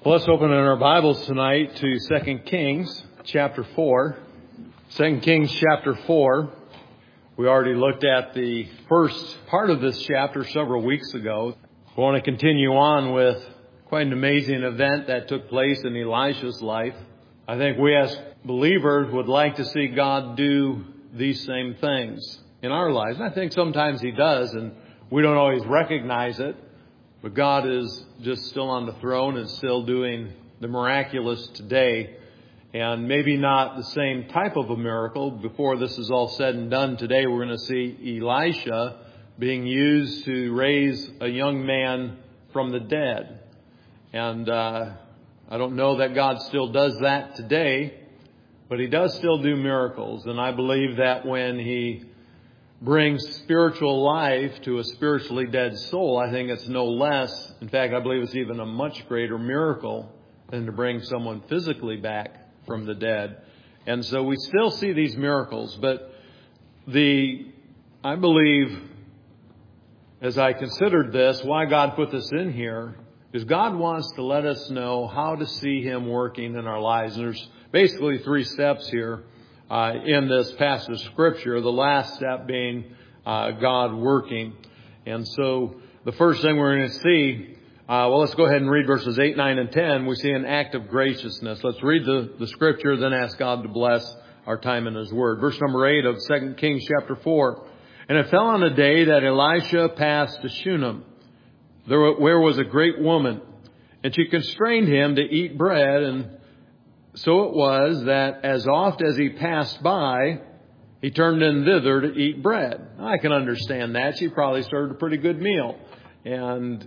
Well, let's open in our Bibles tonight to 2 Kings chapter 4. 2 Kings chapter 4. We already looked at the first part of this chapter several weeks ago. We want to continue on with quite an amazing event that took place in Elisha's life. I think we as believers would like to see God do these same things in our lives. And I think sometimes He does, and we don't always recognize it. But God is just still on the throne and still doing the miraculous today. And maybe not the same type of a miracle. Before this is all said and done today, we're going to see Elisha being used to raise a young man from the dead. And I don't know that God still does that today, but He does still do miracles. And I believe that when He brings spiritual life to a spiritually dead soul, I think it's no less. In fact, I believe it's even a much greater miracle than to bring someone physically back from the dead. And so we still see these miracles. But I believe, as I considered this, why God put this in here, is God wants to let us know how to see Him working in our lives. And there's basically 3 steps here in this passage of Scripture, the last step being God working. And so the first thing we're going to see, let's go ahead and read verses 8, 9, and 10. We see an act of graciousness. Let's read the Scripture, then ask God to bless our time in His Word. Verse number 8 of 2 Kings chapter 4. And it fell on a day that Elisha passed to Shunem, where was a great woman, and she constrained him to eat bread, and so it was that as oft as he passed by, he turned in thither to eat bread. I can understand that. She probably served a pretty good meal. And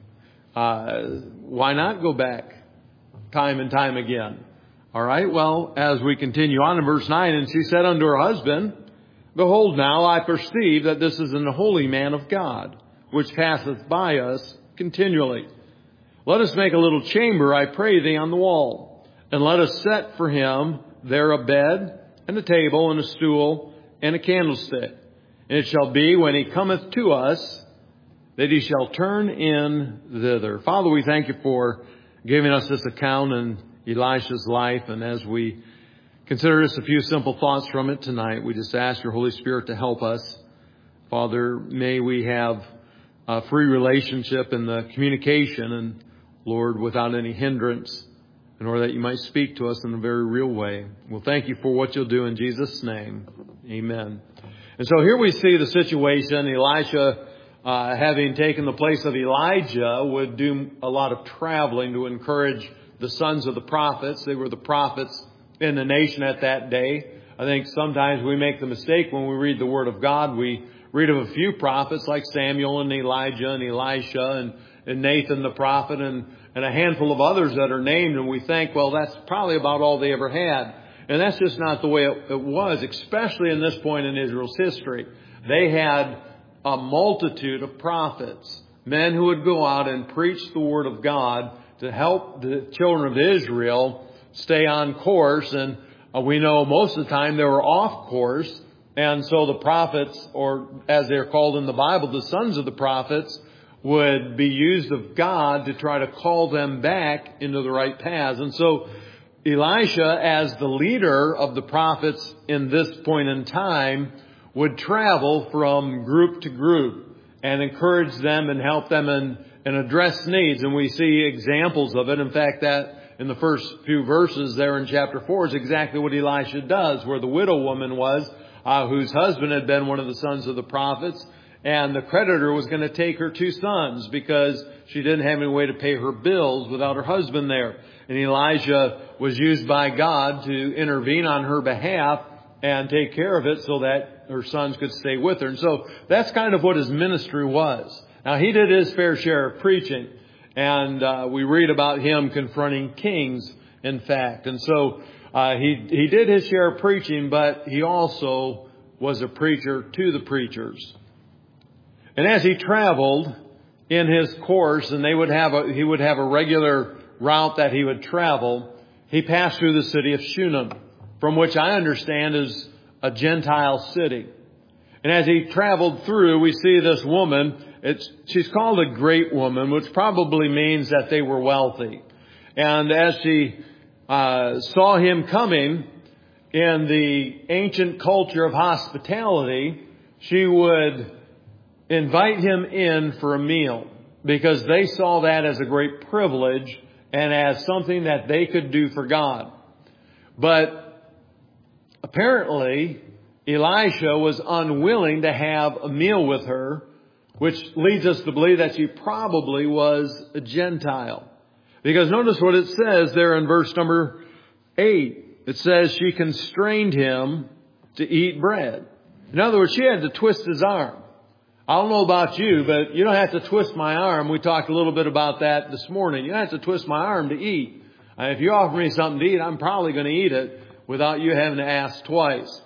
why not go back time and time again? All right, well, as we continue on in verse 9, and she said unto her husband, Behold, now I perceive that this is an holy man of God, which passeth by us continually. Let us make a little chamber, I pray thee, on the wall. And let us set for him there a bed, and a table, and a stool, and a candlestick. And it shall be, when he cometh to us, that he shall turn in thither. Father, we thank you for giving us this account in Elisha's life. And as we consider just a few simple thoughts from it tonight, we just ask your Holy Spirit to help us. Father, may we have a free relationship in the communication, and Lord, without any hindrance, in order that you might speak to us in a very real way. Well, thank you for what you'll do in Jesus' name. Amen. And so here we see the situation. Elisha, having taken the place of Elijah, would do a lot of traveling to encourage the sons of the prophets. They were the prophets in the nation at that day. I think sometimes we make the mistake when we read the Word of God. We read of a few prophets like Samuel and Elijah and Elisha and Nathan the prophet and a handful of others that are named, and we think, well, that's probably about all they ever had. And that's just not the way it was, especially in this point in Israel's history. They had a multitude of prophets, men who would go out and preach the Word of God to help the children of Israel stay on course. And we know most of the time they were off course. And so the prophets, or as they're called in the Bible, the sons of the prophets, would be used of God to try to call them back into the right paths. And so Elisha, as the leader of the prophets in this point in time, would travel from group to group and encourage them and help them and address needs. And we see examples of it. In fact, that in the first few verses there in chapter 4 is exactly what Elisha does, where the widow woman was, whose husband had been one of the sons of the prophets. And the creditor was going to take her 2 sons because she didn't have any way to pay her bills without her husband there. And Elijah was used by God to intervene on her behalf and take care of it so that her sons could stay with her. And so that's kind of what his ministry was. Now, he did his fair share of preaching. And we read about him confronting kings, in fact. And so he did his share of preaching, but he also was a preacher to the preachers. And as he traveled in his course, and he would have a regular route that he would travel, he passed through the city of Shunem, from which I understand is a Gentile city. And as he traveled through, we see this woman. She's called a great woman, which probably means that they were wealthy. And as she saw him coming in the ancient culture of hospitality, she would invite him in for a meal because they saw that as a great privilege and as something that they could do for God. But apparently, Elisha was unwilling to have a meal with her, which leads us to believe that she probably was a Gentile. Because notice what it says there in verse number 8. It says she constrained him to eat bread. In other words, she had to twist his arm. I don't know about you, but you don't have to twist my arm. We talked a little bit about that this morning. You don't have to twist my arm to eat. If you offer me something to eat, I'm probably going to eat it without you having to ask twice.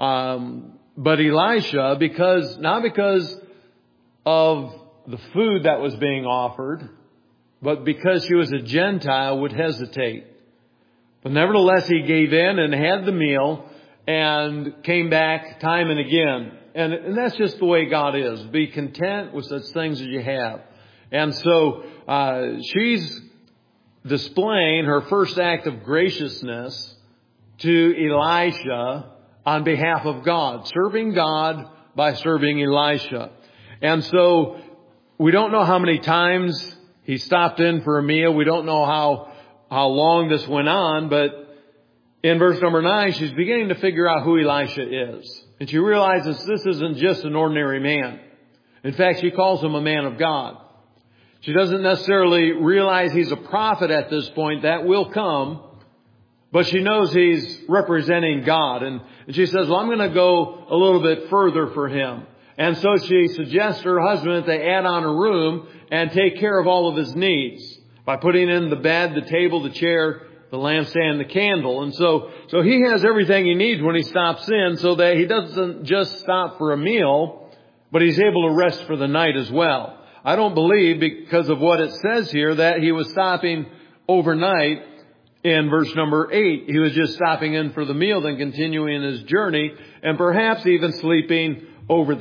But Elisha, not because of the food that was being offered, but because she was a Gentile, would hesitate. But nevertheless, he gave in and had the meal and came back time and again. And that's just the way God is. Be content with such things as you have. And so she's displaying her first act of graciousness to Elisha on behalf of God. Serving God by serving Elisha. And so we don't know how many times he stopped in for a meal. We don't know how long this went on. But in verse number 9, she's beginning to figure out who Elisha is. And she realizes this isn't just an ordinary man. In fact, she calls him a man of God. She doesn't necessarily realize he's a prophet at this point. That will come. But she knows he's representing God. And she says, well, I'm going to go a little bit further for him. And so she suggests to her husband that they add on a room and take care of all of his needs by putting in the bed, the table, the chair, the lampstand, the candle. And so he has everything he needs when he stops in, so that he doesn't just stop for a meal, but he's able to rest for the night as well. I don't believe, because of what it says here, that he was stopping overnight in verse number 8. He was just stopping in for the meal, then continuing his journey, and perhaps even sleeping under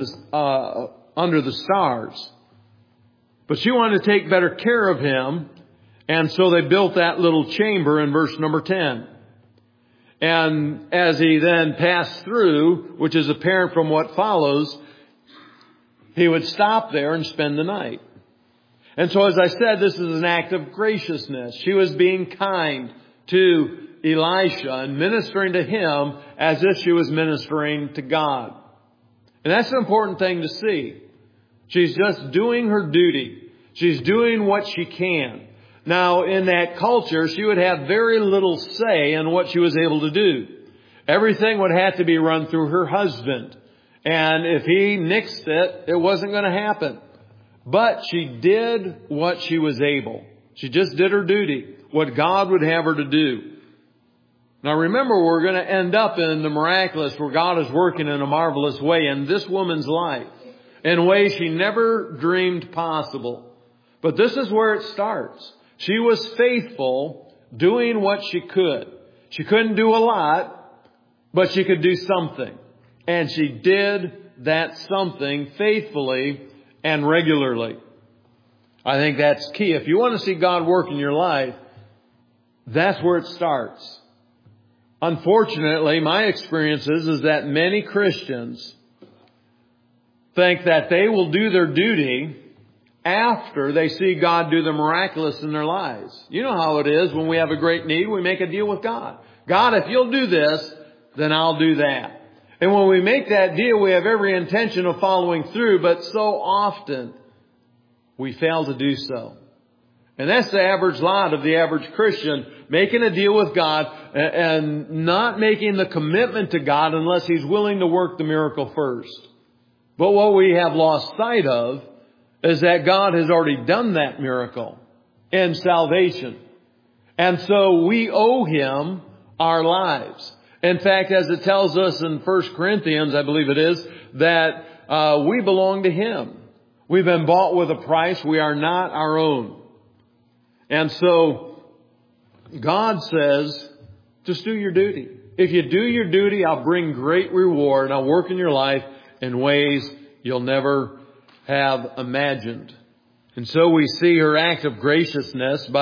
the stars. But she wanted to take better care of him. And so they built that little chamber in verse number 10. And as he then passed through, which is apparent from what follows, he would stop there and spend the night. And so as I said, this is an act of graciousness. She was being kind to Elisha and ministering to him as if she was ministering to God. And that's an important thing to see. She's just doing her duty. She's doing what she can. Now, in that culture, she would have very little say in what she was able to do. Everything would have to be run through her husband. And if he nixed it, it wasn't going to happen. But she did what she was able. She just did her duty, what God would have her to do. Now remember, we're going to end up in the miraculous, where God is working in a marvelous way in this woman's life, in ways she never dreamed possible. But this is where it starts. She was faithful, doing what she could. She couldn't do a lot, but she could do something. And she did that something faithfully and regularly. I think that's key. If you want to see God work in your life, that's where it starts. Unfortunately, my experience is that many Christians think that they will do their duty after they see God do the miraculous in their lives. You know how it is when we have a great need, we make a deal with God. God, if you'll do this, then I'll do that. And when we make that deal, we have every intention of following through, but so often we fail to do so. And that's the average lot of the average Christian, making a deal with God and not making the commitment to God unless He's willing to work the miracle first. But what we have lost sight of is that God has already done that miracle in salvation. And so we owe Him our lives. In fact, as it tells us in 1 Corinthians, I believe it is, that we belong to Him. We've been bought with a price. We are not our own. And so God says, just do your duty. If you do your duty, I'll bring great reward. I'll work in your life in ways you'll never have imagined. And so we see her act of graciousness by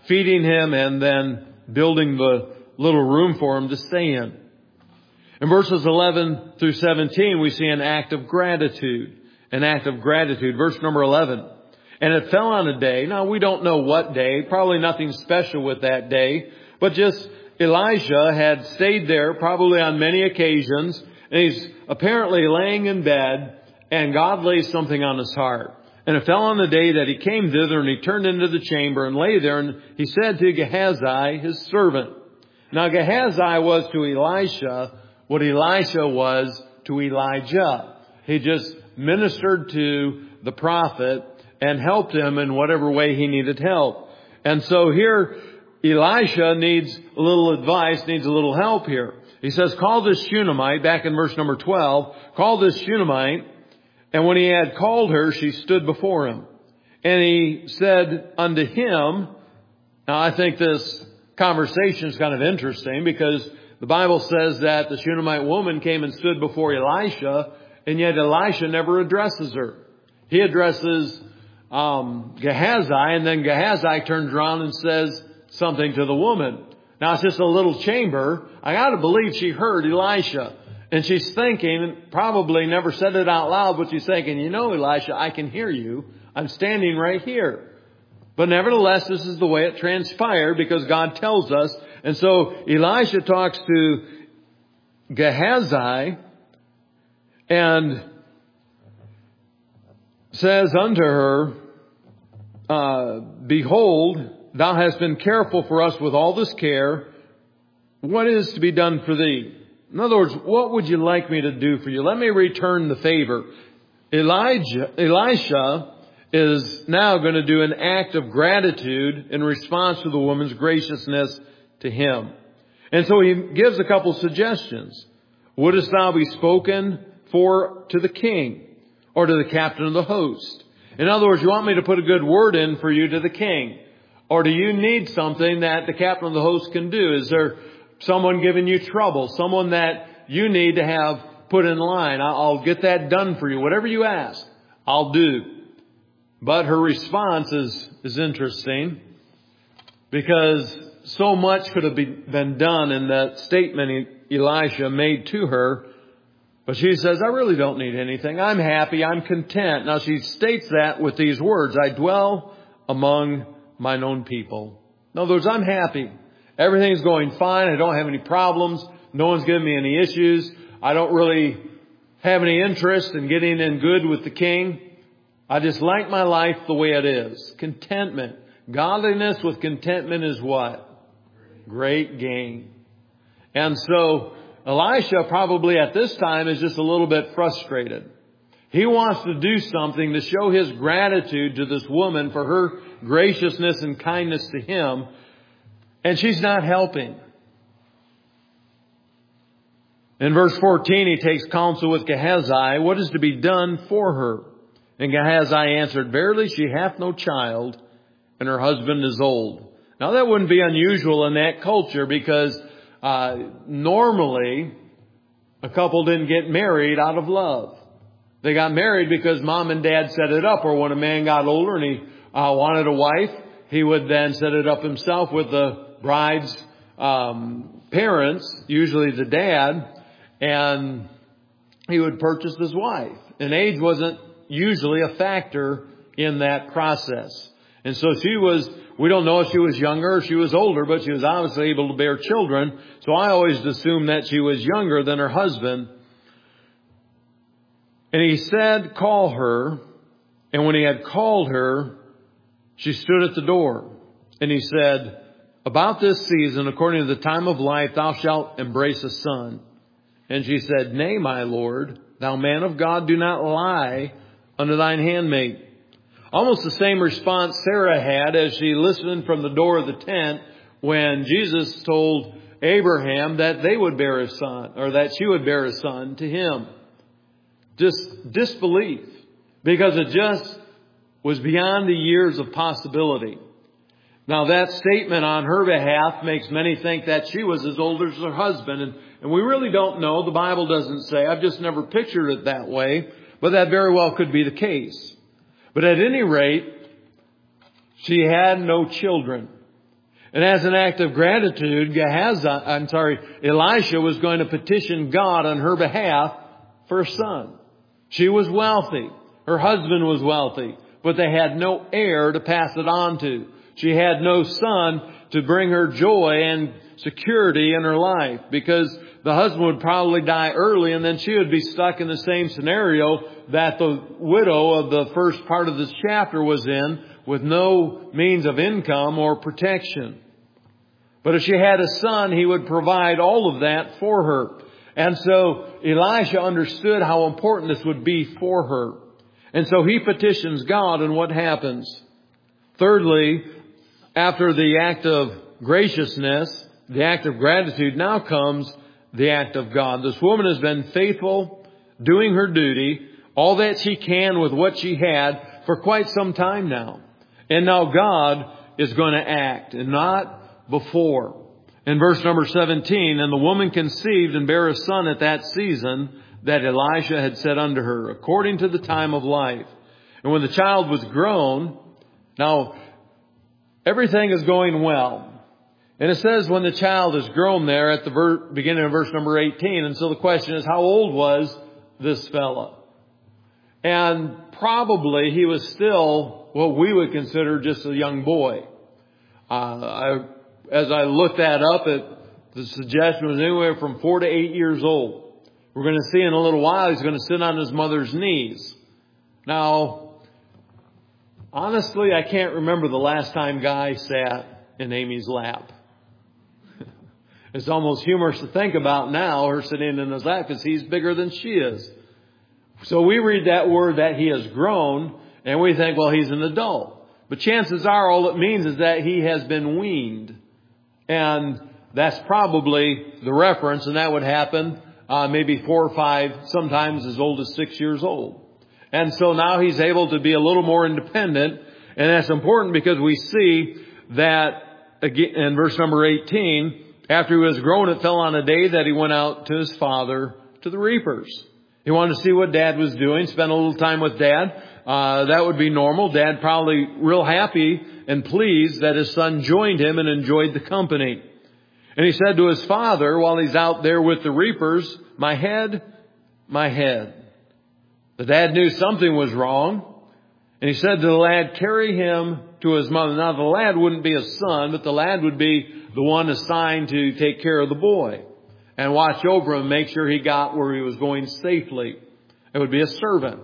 feeding him and then building the little room for him to stay in. In verses 11 through 17, we see an act of gratitude. An act of gratitude. Verse number 11. And it fell on a day. Now, we don't know what day. Probably nothing special with that day. But just Elisha had stayed there probably on many occasions. And he's apparently laying in bed. And God laid something on his heart. And it fell on the day that he came thither, and he turned into the chamber and lay there. And he said to Gehazi, his servant. Now, Gehazi was to Elisha what Elisha was to Elijah. He just ministered to the prophet and helped him in whatever way he needed help. And so here, Elisha needs a little advice, needs a little help here. He says, call this Shunammite, back in verse number 12, call this Shunammite. And when he had called her, she stood before him. And he said unto him, now I think this conversation is kind of interesting because the Bible says that the Shunammite woman came and stood before Elisha, and yet Elisha never addresses her. He addresses Gehazi, and then Gehazi turns around and says something to the woman. Now, it's just a little chamber. I got to believe she heard Elisha. And she's thinking, probably never said it out loud, but she's thinking, you know, Elisha, I can hear you. I'm standing right here. But nevertheless, this is the way it transpired because God tells us. And so Elisha talks to Gehazi and says unto her, behold, thou hast been careful for us with all this care. What is to be done for thee? In other words, what would you like me to do for you? Let me return the favor. Elisha is now going to do an act of gratitude in response to the woman's graciousness to him. And so he gives a couple suggestions. Wouldest thou be spoken for to the king or to the captain of the host? In other words, you want me to put a good word in for you to the king? Or do you need something that the captain of the host can do? Is there someone giving you trouble? Someone that you need to have put in line? I'll get that done for you. Whatever you ask, I'll do. But her response is interesting because so much could have been done in that statement Elisha made to her. But she says, I really don't need anything. I'm happy. I'm content. Now she states that with these words, I dwell among mine own people. In other words, I'm happy. Everything's going fine. I don't have any problems. No one's giving me any issues. I don't really have any interest in getting in good with the king. I just like my life the way it is. Contentment. Godliness with contentment is what? Great gain. And so Elisha probably at this time is just a little bit frustrated. He wants to do something to show his gratitude to this woman for her graciousness and kindness to him. And she's not helping. In verse 14, he takes counsel with Gehazi. What is to be done for her? And Gehazi answered, verily she hath no child, and her husband is old. Now that wouldn't be unusual in that culture because normally a couple didn't get married out of love. They got married because mom and dad set it up, or when a man got older and he wanted a wife, he would then set it up himself with the bride's parents, usually the dad, and he would purchase his wife. And age wasn't usually a factor in that process. And so we don't know if she was younger or she was older, but she was obviously able to bear children. So I always assumed that she was younger than her husband. And he said, call her. And when he had called her, she stood at the door. And he said, about this season, according to the time of life, thou shalt embrace a son. And she said, nay, my Lord, thou man of God, do not lie unto thine handmaid. Almost the same response Sarah had as she listened from the door of the tent when Jesus told Abraham that they would bear a son, or that she would bear a son to him. Just disbelief, because it just was beyond the years of possibility. Now that statement on her behalf makes many think that she was as old as her husband, and we really don't know. The Bible doesn't say. I've just never pictured it that way, but that very well could be the case. But at any rate, she had no children. And as an act of gratitude, Elisha was going to petition God on her behalf for a son. She was wealthy. Her husband was wealthy. But they had no heir to pass it on to. She had no son to bring her joy and security in her life, because the husband would probably die early, and then she would be stuck in the same scenario that the widow of the first part of this chapter was in, with no means of income or protection. But if she had a son, he would provide all of that for her. And so Elisha understood how important this would be for her. And so he petitions God, and what happens? Thirdly, after the act of graciousness, the act of gratitude, now comes the act of God. This woman has been faithful, doing her duty, all that she can with what she had for quite some time now. And now God is going to act, and not before. In verse number 17, and the woman conceived and bare a son at that season that Elisha had said unto her, according to the time of life. And when the child was grown, now everything is going well. And it says when the child is grown there at the beginning of verse number 18. And so the question is, how old was this fellow? And probably he was still what we would consider just a young boy. As I looked that up, the suggestion was anywhere from 4 to 8 years old. We're going to see in a little while he's going to sit on his mother's knees. Now, honestly, I can't remember the last time Guy sat in Amy's lap. It's almost humorous to think about now, her sitting in his lap, because he's bigger than she is. So we read that word that he has grown, and we think, well, he's an adult. But chances are all it means is that he has been weaned. And that's probably the reference, and that would happen maybe 4 or 5, sometimes as old as 6 years old. And so now he's able to be a little more independent, and that's important because we see that again in verse number 18, after he was grown, it fell on a day that he went out to his father to the reapers. He wanted to see what Dad was doing, spend a little time with Dad. That would be normal. Dad probably real happy and pleased that his son joined him and enjoyed the company. And he said to his father while he's out there with the reapers, my head, my head. The dad knew something was wrong. And he said to the lad, carry him to his mother. Now the lad wouldn't be a son, but the lad would be the one assigned to take care of the boy and watch over him, make sure he got where he was going safely. It would be a servant.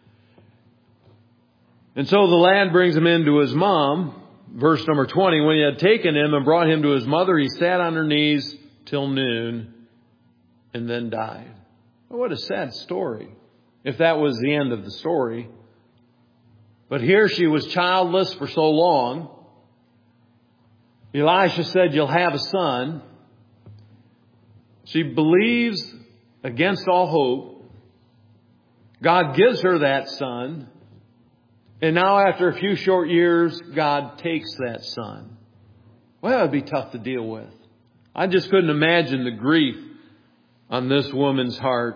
And so the lad brings him into his mom. Verse number 20, when he had taken him and brought him to his mother, he sat on her knees till noon and then died. Well, what a sad story, if that was the end of the story. But here she was childless for so long. Elisha said, you'll have a son. She believes against all hope. God gives her that son. And now after a few short years, God takes that son. Well, it would be tough to deal with. I just couldn't imagine the grief on this woman's heart.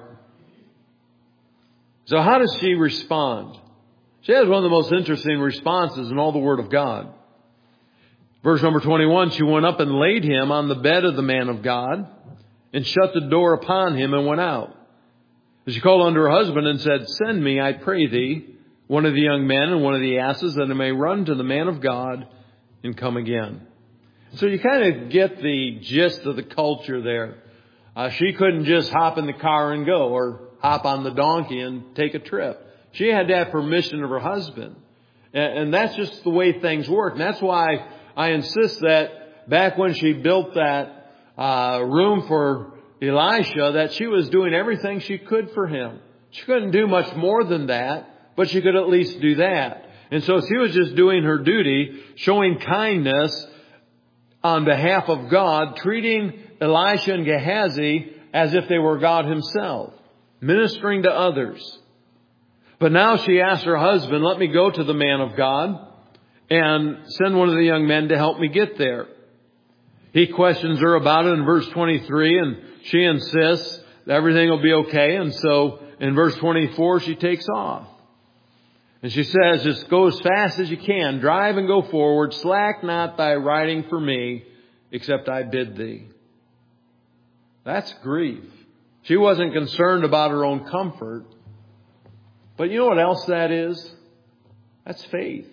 So how does she respond? She has one of the most interesting responses in all the Word of God. Verse number 21, she went up and laid him on the bed of the man of God and shut the door upon him and went out. She called unto her husband and said, send me, I pray thee, one of the young men and one of the asses, that I may run to the man of God and come again. So you kind of get the gist of the culture there. She couldn't just hop in the car and go, or hop on the donkey and take a trip. She had to have permission of her husband. And that's just the way things work. And that's why I insist that back when she built that room for Elisha, that she was doing everything she could for him. She couldn't do much more than that, but she could at least do that. And so she was just doing her duty, showing kindness on behalf of God, treating Elisha and Gehazi as if they were God himself, ministering to others. But now she asked her husband, let me go to the man of God and send one of the young men to help me get there. He questions her about it in verse 23, and she insists that everything will be okay. And so in verse 24, she takes off. And she says, just go as fast as you can. Drive and go forward. Slack not thy riding for me, except I bid thee. That's grief. She wasn't concerned about her own comfort. But you know what else that is? That's faith.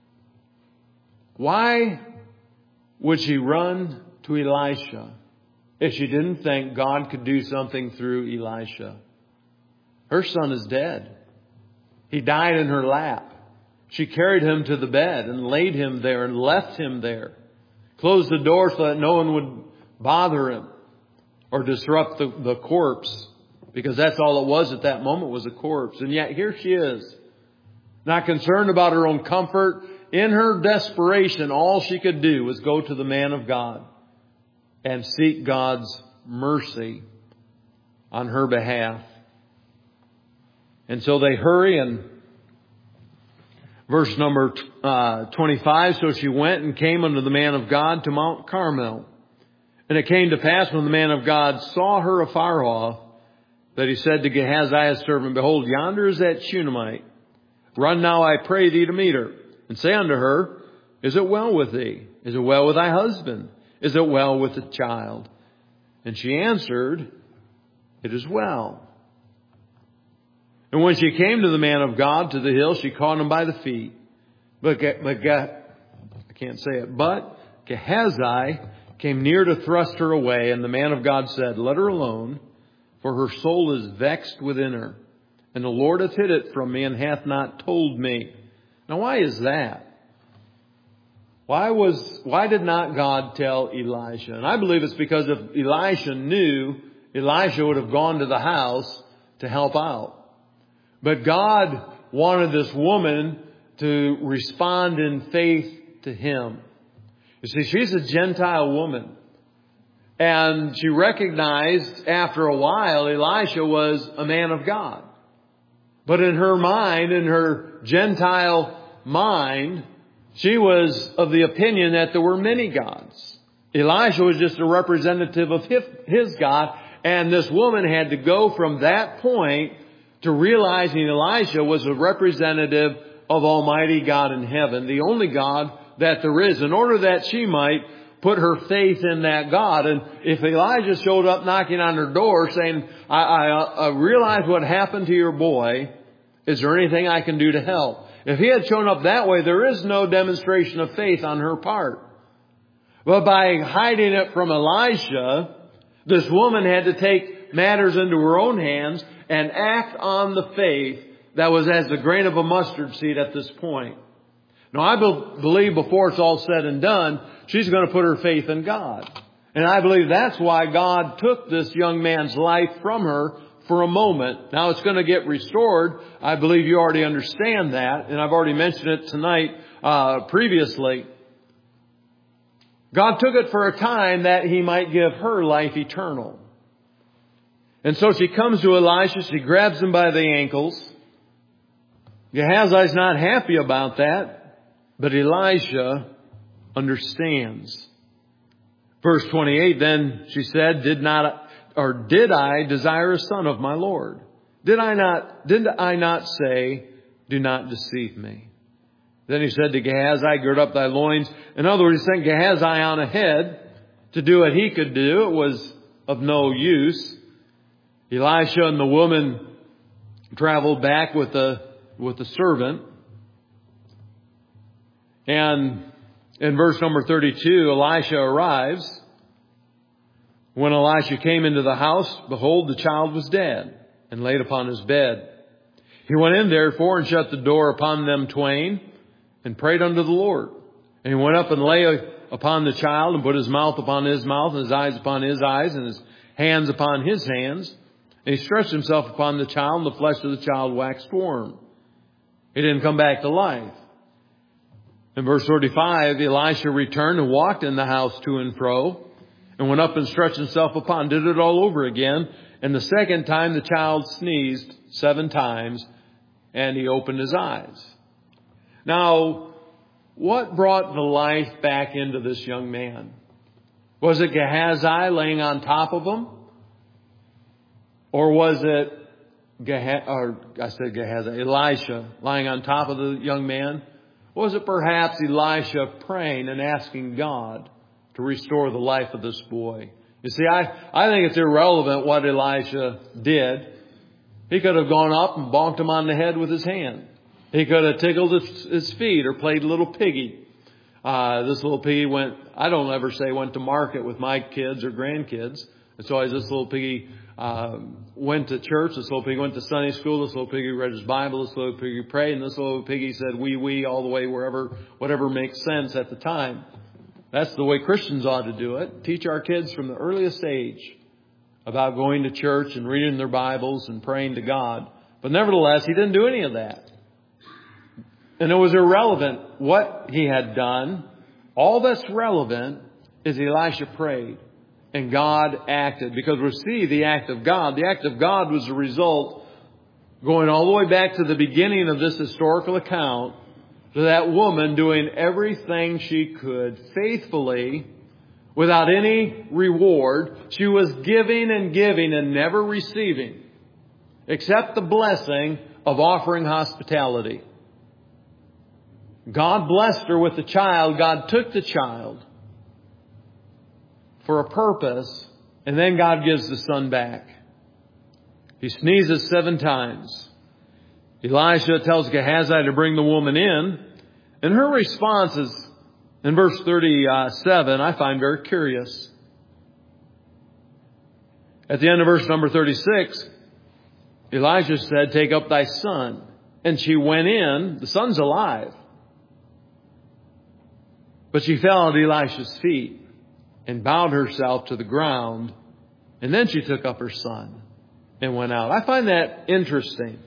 Why would she run to Elisha if she didn't think God could do something through Elisha? Her son is dead. He died in her lap. She carried him to the bed and laid him there and left him there. Closed the door so that no one would bother him or disrupt the corpse, because that's all it was at that moment, was a corpse. And yet here she is, not concerned about her own comfort. In her desperation, all she could do was go to the man of God and seek God's mercy on her behalf. And so they hurry, and verse number 25, so she went and came unto the man of God to Mount Carmel. And it came to pass when the man of God saw her afar off, that he said to Gehazi his servant, behold, yonder is that Shunammite. Run now, I pray thee, to meet her, and say unto her, is it well with thee? Is it well with thy husband? Is it well with the child? And she answered, it is well. And when she came to the man of God to the hill, she caught him by the feet. But Gehazi came near to thrust her away, and the man of God said, let her alone, for her soul is vexed within her. And the Lord hath hid it from me, and hath not told me. Now why is that? Why did not God tell Elisha? And I believe it's because if Elisha knew, Elisha would have gone to the house to help out. But God wanted this woman to respond in faith to him. You see, she's a Gentile woman. And she recognized after a while Elisha was a man of God. But in her mind, in her Gentile mind, she was of the opinion that there were many gods. Elisha was just a representative of his God. And this woman had to go from that point to realizing Elisha was a representative of Almighty God in heaven, the only God that there is, in order that she might put her faith in that God. And if Elijah showed up knocking on her door saying, I realize what happened to your boy. Is there anything I can do to help? If he had shown up that way, there is no demonstration of faith on her part. But by hiding it from Elisha, this woman had to take matters into her own hands and act on the faith that was as the grain of a mustard seed at this point. Now, I believe before it's all said and done, she's going to put her faith in God. And I believe that's why God took this young man's life from her for a moment. Now it's going to get restored. I believe you already understand that. And I've already mentioned it tonight previously. God took it for a time that he might give her life eternal. And so she comes to Elisha. She grabs him by the ankles. Gehazi's not happy about that. But Elisha understands. Verse 28, then she said, did I desire a son of my Lord? Did I not say, do not deceive me? Then he said to Gehazi, gird up thy loins. In other words, he sent Gehazi on ahead to do what he could do. It was of no use. Elisha and the woman traveled back with the servant. And in verse number 32, Elisha arrives. When Elisha came into the house, behold, the child was dead and laid upon his bed. He went in therefore and shut the door upon them twain and prayed unto the Lord. And he went up and lay upon the child and put his mouth upon his mouth and his eyes upon his eyes and his hands upon his hands. And he stretched himself upon the child, and the flesh of the child waxed warm. He didn't come back to life. In verse 35, Elisha returned and walked in the house to and fro, and went up and stretched himself upon, did it all over again. And the second time the child sneezed 7 times, and he opened his eyes. Now, what brought the life back into this young man? Was it Gehazi laying on top of him? Or was it Elisha lying on top of the young man? Was it perhaps Elisha praying and asking God to restore the life of this boy? You see, I think it's irrelevant what Elisha did. He could have gone up and bonked him on the head with his hand. He could have tickled his feet or played little piggy. This little piggy I don't ever say went to market with my kids or grandkids. And so as this little piggy went to church, this little piggy went to Sunday school, this little piggy read his Bible, this little piggy prayed, and this little piggy said wee all the way whatever makes sense at the time. That's the way Christians ought to do it. Teach our kids from the earliest age about going to church and reading their Bibles and praying to God. But nevertheless, he didn't do any of that. And it was irrelevant what he had done. All that's relevant is Elisha prayed and God acted. Because we see the act of God. The act of God was a result going all the way back to the beginning of this historical account, to that woman doing everything she could faithfully without any reward. She was giving and never receiving, except the blessing of offering hospitality. God blessed her with the child. God took the child for a purpose, and then God gives the son back. He sneezes 7 times. Elisha tells Gehazi to bring the woman in, and her response is, in verse 37, I find very curious. At the end of verse number 36, Elijah said, take up thy son. And she went in. The son's alive. But she fell at Elisha's feet and bowed herself to the ground. And then she took up her son and went out. I find that interesting.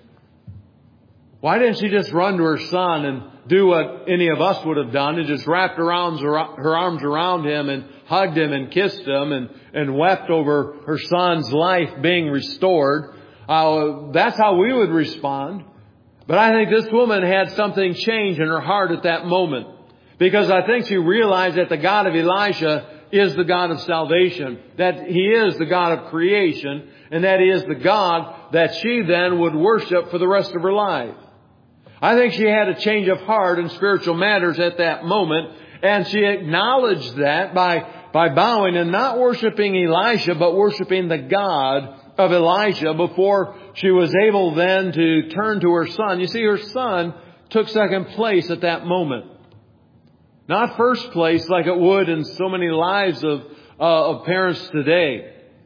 Why didn't she just run to her son and do what any of us would have done and just wrapped her arms around him and hugged him and kissed him and wept over her son's life being restored? That's how we would respond. But I think this woman had something change in her heart at that moment, because I think she realized that the God of Elisha is the God of salvation, that He is the God of creation, and that He is the God that she then would worship for the rest of her life. I think she had a change of heart in spiritual matters at that moment, and she acknowledged that by bowing and not worshiping Elisha, but worshiping the God of Elisha before she was able then to turn to her son. You see, her son took second place at that moment. Not first place like it would in so many lives of parents today.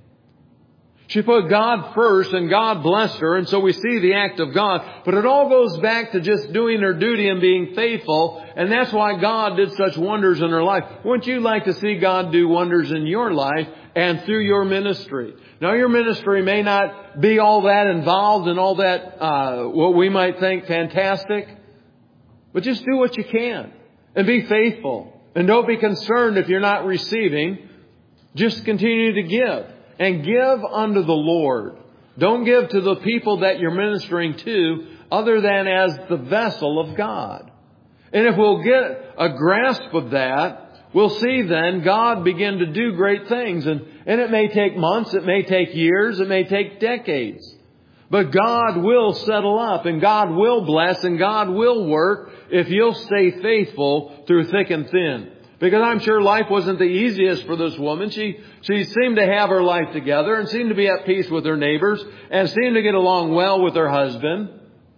She put God first and God blessed her, and so we see the act of God. But it all goes back to just doing her duty and being faithful, and that's why God did such wonders in her life. Wouldn't you like to see God do wonders in your life and through your ministry? Now, your ministry may not be all that involved and all that what we might think fantastic, but just do what you can and be faithful. And don't be concerned if you're not receiving. Just continue to give. And give unto the Lord. Don't give to the people that you're ministering to other than as the vessel of God. And if we'll get a grasp of that, we'll see then God begin to do great things. And it may take months, it may take years, it may take decades. But God will settle up and God will bless and God will work if you'll stay faithful through thick and thin. Because I'm sure life wasn't the easiest for this woman. She seemed to have her life together and seemed to be at peace with her neighbors and seemed to get along well with her husband.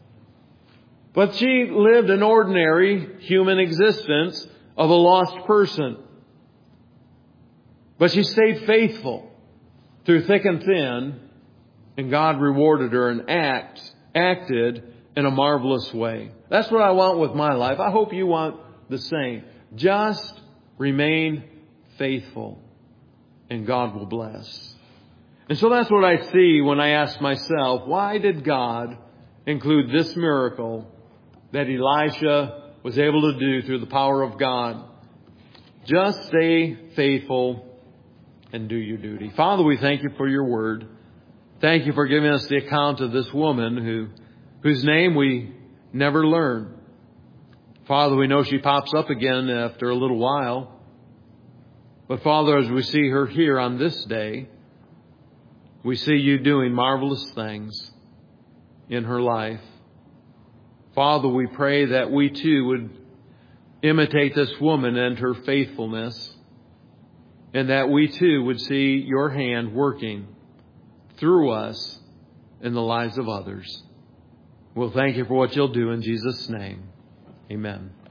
But she lived an ordinary human existence of a lost person. But she stayed faithful through thick and thin, and God rewarded her and acted in a marvelous way. That's what I want with my life. I hope you want the same. Just remain faithful, and God will bless. And so that's what I see when I ask myself, why did God include this miracle that Elisha was able to do through the power of God? Just stay faithful and do your duty. Father, we thank you for your word. Thank you for giving us the account of this woman whose name we never learn. Father, we know she pops up again after a little while. But Father, as we see her here on this day, we see you doing marvelous things. in her life. Father, we pray that we too would imitate this woman and her faithfulness, and that we too would see your hand working through us in the lives of others. We'll thank you for what you'll do in Jesus' name. Amen.